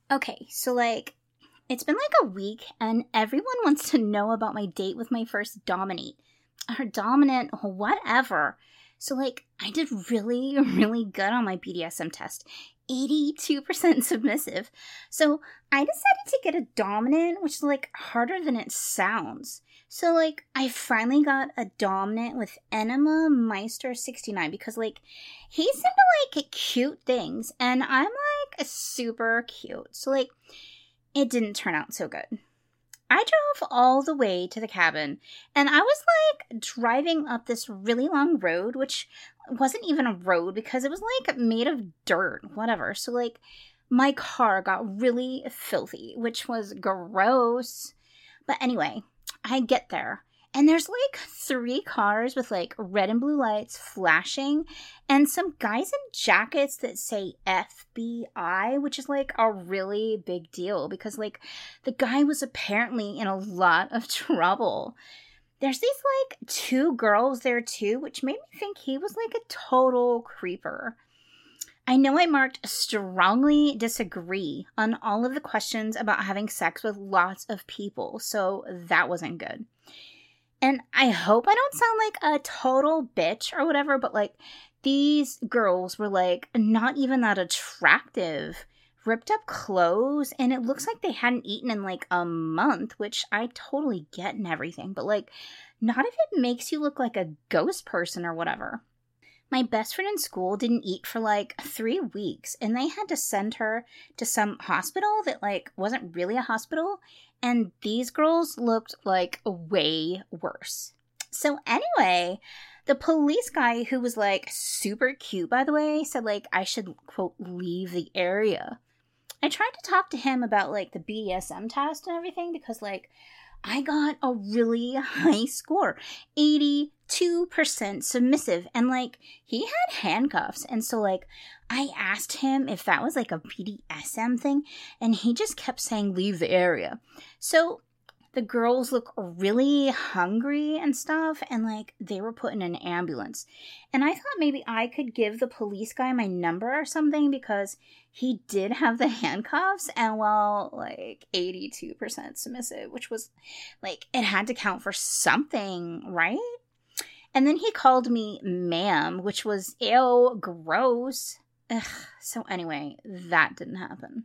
Okay, so like, it's been like a week, and everyone wants to know about my date with my first dominate. Or dominant, whatever. So, like, I did really, really good on my BDSM test. 82% submissive. So, I decided to get a dominant, which is, like, harder than it sounds. So, like, I finally got a dominant with Enema Meister 69 because, like, he seemed to like cute things, and I'm, like, super cute. So, like, it didn't turn out so good. I drove all the way to the cabin, and I was like driving up this really long road, which wasn't even a road because it was like made of dirt, whatever. So, like, my car got really filthy, which was gross. But anyway, I get there, and there's like 3 cars with like red and blue lights flashing, and some guys in jackets that say FBI, which is like a really big deal because like the guy was apparently in a lot of trouble. There's these like 2 girls there too, which made me think he was like a total creeper. I know I marked strongly disagree on all of the questions about having sex with lots of people, so that wasn't good. And I hope I don't sound like a total bitch or whatever, but like these girls were like not even that attractive, ripped up clothes, and it looks like they hadn't eaten in like a month, which I totally get and everything, but like not if it makes you look like a ghost person or whatever. My best friend in school didn't eat for like 3 weeks, and they had to send her to some hospital that like wasn't really a hospital, and these girls looked like way worse. So anyway, the police guy, who was like super cute by the way, said like I should quote leave the area. I tried to talk to him about like the BDSM test and everything because like I got a really high score, 82% submissive, and like he had handcuffs, and so like I asked him if that was like a BDSM thing, and he just kept saying leave the area. So the girls look really hungry and stuff, and like they were put in an ambulance. And I thought maybe I could give the police guy my number or something because he did have the handcuffs, and well, like 82% submissive, which was like it had to count for something, right? And then he called me ma'am, which was ew, gross. Ugh. So anyway, that didn't happen.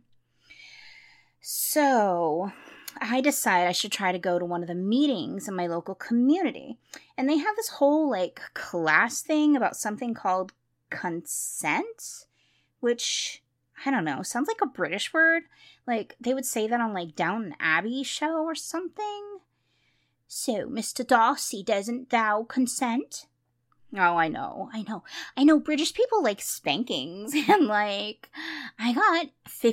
So I decided I should try to go to one of the meetings in my local community. And they have this whole like class thing about something called consent, which I don't know, sounds like a British word. Like they would say that on like Downton Abbey show or something. So, Mr. Darcy, doesn't thou consent? Oh, I know. British people like spankings, and like, I got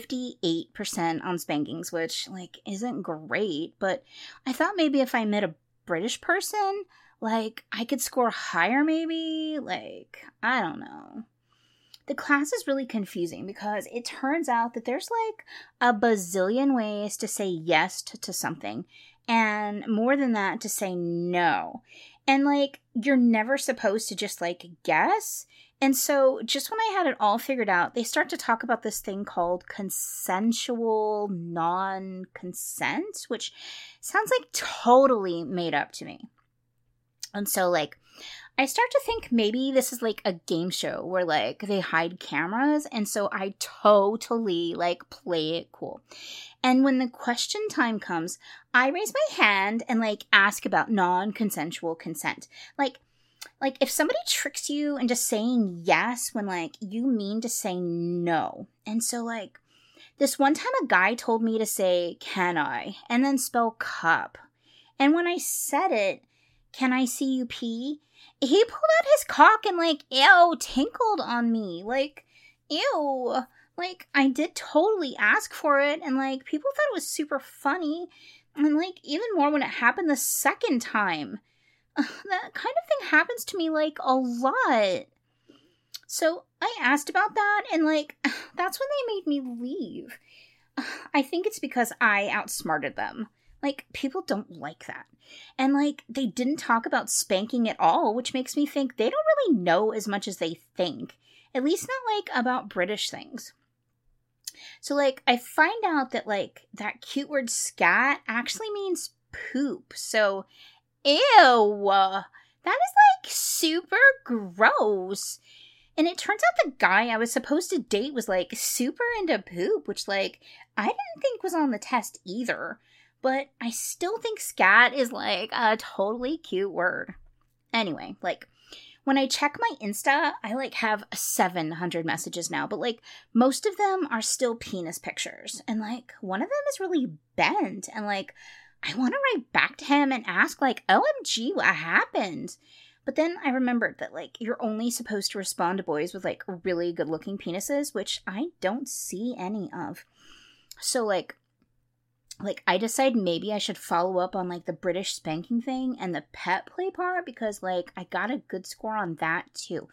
58% on spankings, which like isn't great, but I thought maybe if I met a British person, like, I could score higher maybe, like, I don't know. The class is really confusing because it turns out that there's like a bazillion ways to say yes to something, and more than that to say no. And like you're never supposed to just like guess. And so just when I had it all figured out, they start to talk about this thing called consensual non-consent, which sounds like totally made up to me. And so like I start to think maybe this is like a game show where like they hide cameras, and so I totally like play it cool. And when the question time comes, I raise my hand and like ask about non-consensual consent. Like if somebody tricks you into saying yes when like you mean to say no. And so like this one time a guy told me to say can I and then spell cup. And when I said it, can I see you pee? He pulled out his cock and like, ew, tinkled on me. Like, ew. Like, I did totally ask for it, and like, people thought it was super funny. And like, even more when it happened the second time. That kind of thing happens to me like a lot. So I asked about that, and like, that's when they made me leave. I think it's because I outsmarted them. Like, people don't like that. And, like, they didn't talk about spanking at all, which makes me think they don't really know as much as they think. At least not, like, about British things. So, like, I find out that, like, that cute word scat actually means poop. So, ew. That is, like, super gross. And it turns out the guy I was supposed to date was, like, super into poop, which, like, I didn't think was on the test either. But I still think scat is, like, a totally cute word. Anyway, like, when I check my Insta, I, like, have 700 messages now, but, like, most of them are still penis pictures. And, like, one of them is really bent. And, like, I want to write back to him and ask, like, OMG, what happened? But then I remembered that, like, you're only supposed to respond to boys with, like, really good-looking penises, which I don't see any of. So, like, I decided maybe I should follow up on, like, the British spanking thing and the pet play part because, like, I got a good score on that, too.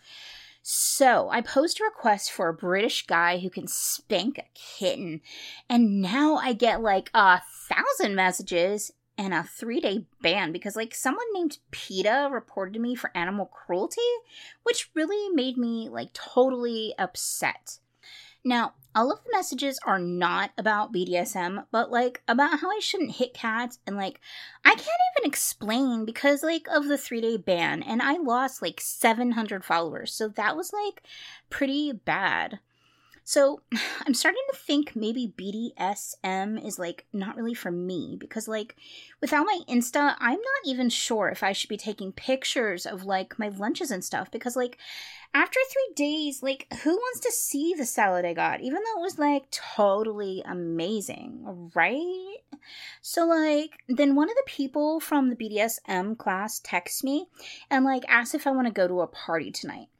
So, I posed a request for a British guy who can spank a kitten, and now I get, like, 1,000 messages and a 3-day ban because, like, someone named PETA reported to me for animal cruelty, which really made me, like, totally upset. Now, all of the messages are not about BDSM, but, like, about how I shouldn't hit cats, and, like, I can't even explain because, like, of the 3-day ban, and I lost, like, 700 followers, so that was, like, pretty bad. So, I'm starting to think maybe BDSM is, like, not really for me, because, like, without my Insta, I'm not even sure if I should be taking pictures of, like, my lunches and stuff, because, like, after 3 days, like, who wants to see the salad I got, even though it was, like, totally amazing, right? So, like, then one of the people from the BDSM class texts me and, like, asked if I want to go to a party tonight.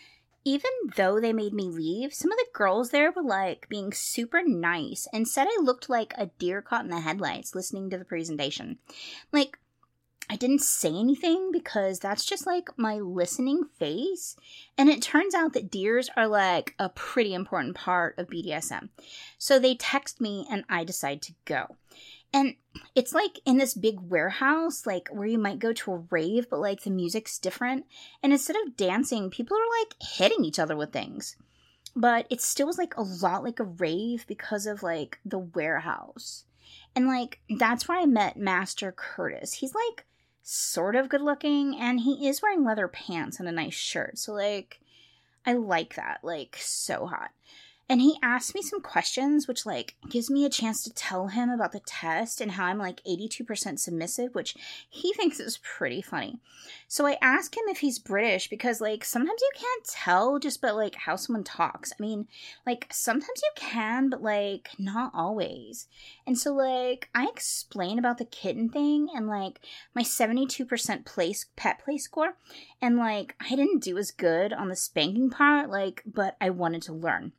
Even though they made me leave, some of the girls there were, like, being super nice and said I looked like a deer caught in the headlights listening to the presentation. Like, I didn't say anything because that's just, like, my listening face. And it turns out that deers are, like, a pretty important part of BDSM. So they text me and I decide to go. And it's, like, in this big warehouse, like, where you might go to a rave, but, like, the music's different. And instead of dancing, people are, like, hitting each other with things. But it still was, like, a lot like a rave because of, like, the warehouse. And, like, that's where I met Master Curtis. He's, like, sort of good looking, and he is wearing leather pants and a nice shirt. So, like, I like that. Like, so hot. And he asked me some questions, which, like, gives me a chance to tell him about the test and how I'm, like, 82% submissive, which he thinks is pretty funny. So I asked him if he's British because, like, sometimes you can't tell just by, like, how someone talks. I mean, like, sometimes you can, but, like, not always. And so, like, I explain about the kitten thing and, like, my 72% pet play score. And, like, I didn't do as good on the spanking part, like, but I wanted to learn.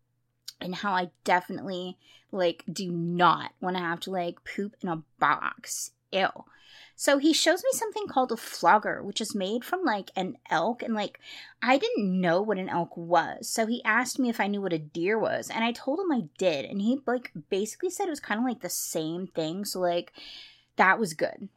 And how I definitely, like, do not want to have to, like, poop in a box. Ew. So he shows me something called a flogger, which is made from, like, an elk. And, like, I didn't know what an elk was. So he asked me if I knew what a deer was. And I told him I did. And he, like, basically said it was kind of, like, the same thing. So, like, that was good.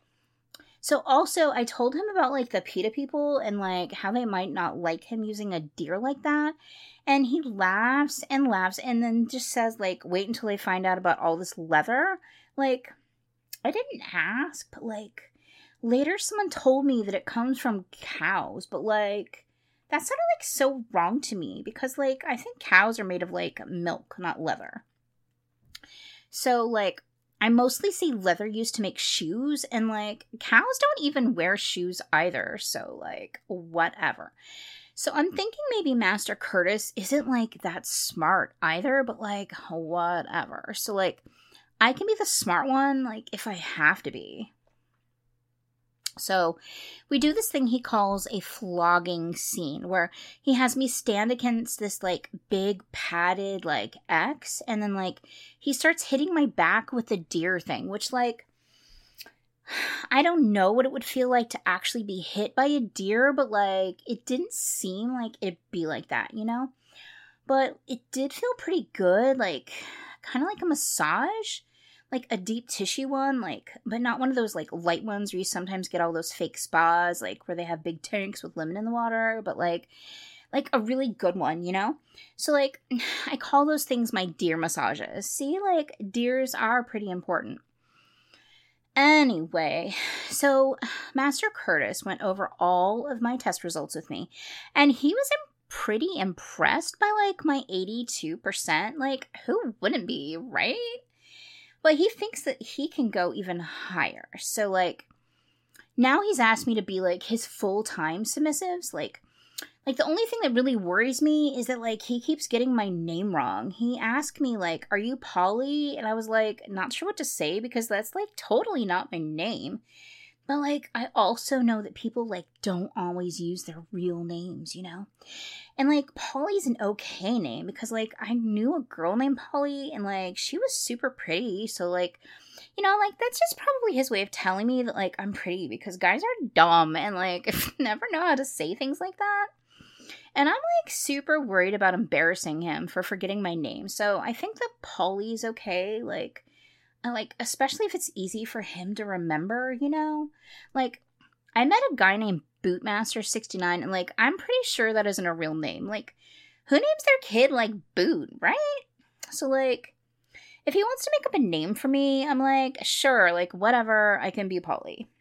So also, I told him about, like, the PETA people and, like, how they might not like him using a deer like that. And he laughs and then just says, like, wait until they find out about all this leather. Like, I didn't ask, but, like, later someone told me that it comes from cows. But, like, that sounded, like, so wrong to me because, like, I think cows are made of, like, milk, not leather. So, like, I mostly see leather used to make shoes, and, like, cows don't even wear shoes either, so, like, whatever. So I'm thinking maybe Master Curtis isn't, like, that smart either, but, like, whatever. So, like, I can be the smart one, like, if I have to be. So we do this thing he calls a flogging scene where he has me stand against this, like, big padded, like, X, and then, like, he starts hitting my back with the deer thing, which, like, I don't know what it would feel like to actually be hit by a deer, but, like, it didn't seem like it'd be like that, you know? But it did feel pretty good, like, kind of like a massage. Like a deep tissue one, like, but not one of those, like, light ones where you sometimes get all those fake spas, like, where they have big tanks with lemon in the water, but, like, like a really good one, you know? So, like, I call those things my deer massages. See, like, deers are pretty important. Anyway, so Master Curtis went over all of my test results with me, and he was pretty impressed by, like, my 82%. Like, who wouldn't be, right? But he thinks that he can go even higher. So, like, now he's asked me to be, like, his full-time submissives. Like, the only thing that really worries me is that, like, he keeps getting my name wrong. He asked me, like, are you Polly? And I was, like, not sure what to say because that's, like, totally not my name. But, like, I also know that people, like, don't always use their real names, you know? And, like, Polly's an okay name because, like, I knew a girl named Polly and, like, she was super pretty. So, like, you know, like, that's just probably his way of telling me that, like, I'm pretty because guys are dumb and, like, never know how to say things like that. And I'm, like, super worried about embarrassing him for forgetting my name. So I think that Polly's okay. Like, especially if it's easy for him to remember, you know? Like, I met a guy named Bootmaster69, and, like, I'm pretty sure that isn't a real name. Like, who names their kid, like, Boot, right? So, like, if he wants to make up a name for me, I'm like, sure, like, whatever, I can be Polly.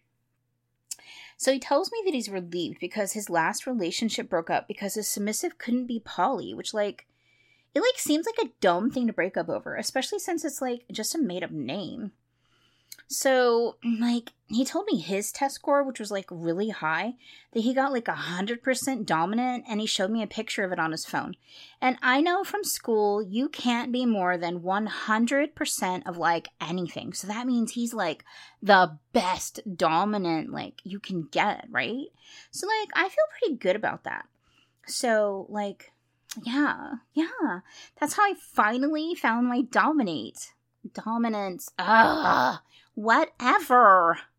So he tells me that he's relieved because his last relationship broke up because his submissive couldn't be Polly, which, like, it, like, seems like a dumb thing to break up over, especially since it's, like, just a made-up name. So, like, he told me his test score, which was, like, really high, that he got, like, 100% dominant, and he showed me a picture of it on his phone. And I know from school, you can't be more than 100% of, like, anything. So that means he's, like, the best dominant, like, you can get, right? So, like, I feel pretty good about that. So, like, yeah, that's how I finally found my dominance. Whatever.